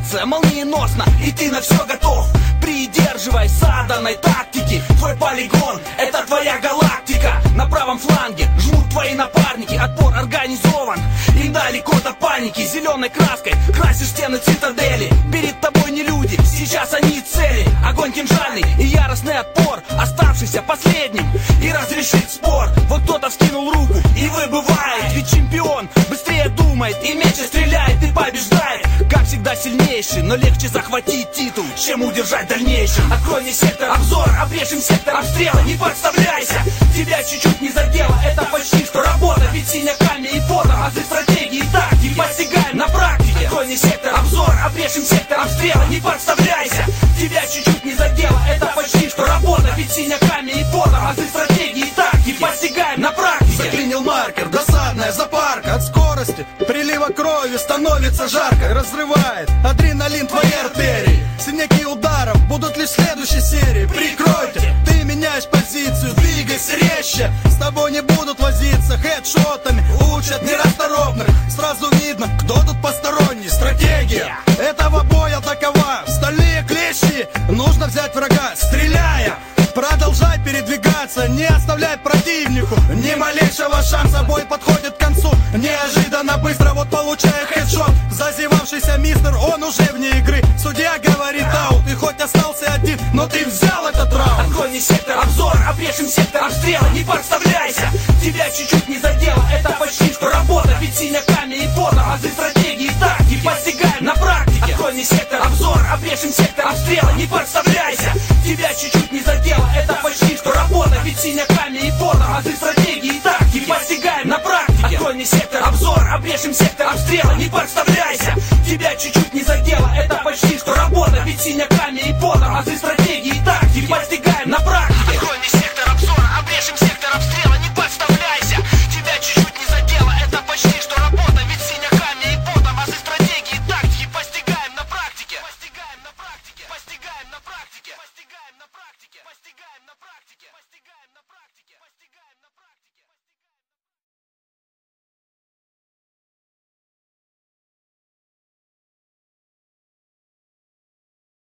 ситуация молниеносно, и ты на все готов. Придерживаясь заданной тактики, твой полигон — это твоя галактика. На правом фланге жмут твои напарники, отпор организован, им далеко до паники. Зеленой краской красишь стены цитадели, перед тобой не люди, сейчас они цели. Огонь кинжальный и яростный отпор, оставшийся последним, и разрешить спор. Вот кто-то вскинул руку и выбывает, ведь чемпион быстрее думает и меньше стреляет, и побеждает. Как всегда сильнейший, но легче захватить титул, чем удержать дальнейшим. Открой мне сектор обзора, обрежем сектор обстрела, не подставляйся, тебя чуть-чуть не задело, это почти что работа, ведь синяками и потом азы стратегии и тактики постигаем на практике. Открой мне сектор обзора, обрежем сектор обстрела, не подставляйся, тебя чуть-чуть не задело, это почти что работа, ведь синяками и потом азы стратегии и тактики постигаем на практике. Заклинил маркер, досадная запарка. От скорости прилива крови становится жарко, разрывает адреналин твои артерии. Синяки ударов будут лишь в следующей серии. Прикройте, ты меняешь позицию, двигайся резче. С тобой не будут возиться, хедшотами учат нерасторопных. Сразу видно, кто тут посторонний. Стратегия этого боя такова: стальные клещи, нужно взять врага, стреляя. Продолжай передвигаться, не оставляй противнику ни малейшего шанса. Бой подходит к концу неожиданно быстро, вот получая хедшот. Зазевавшийся мистер, он уже вне игры. Судья говорит аут, и хоть остался один, но ты взял этот раунд. Открой мне сектор обзора, обрежем сектор обстрела, не подставляйся, тебя чуть-чуть не задело, это почти что работа, ведь синяками и потом азы стратегии и тактики постигаем на практике. Открой мне сектор обзора, обрежем сектор обстрела, не подставляйся, тебя чуть-чуть не задело, это почти что работа, ведь синяками и потом азы стратегии и тактики постигаем на практике. Открой мне сектор обзора, обрежем сектор обстрела, не подставляйся, тебя чуть-чуть не задело, это почти что работа, ведь синяками и потом азы стратегии и тактики постигаем на практике. Открой мне сектор обзора, обрежем сектор обстрела, не подставляйся, тебя чуть-чуть не задело, это почти что работа, ведь синяками и потом азы стратегии и тактики постигаем на практике. Постигаем на практике, постигаем на практике, постигаем на практике, постигаем на практике, постигаем.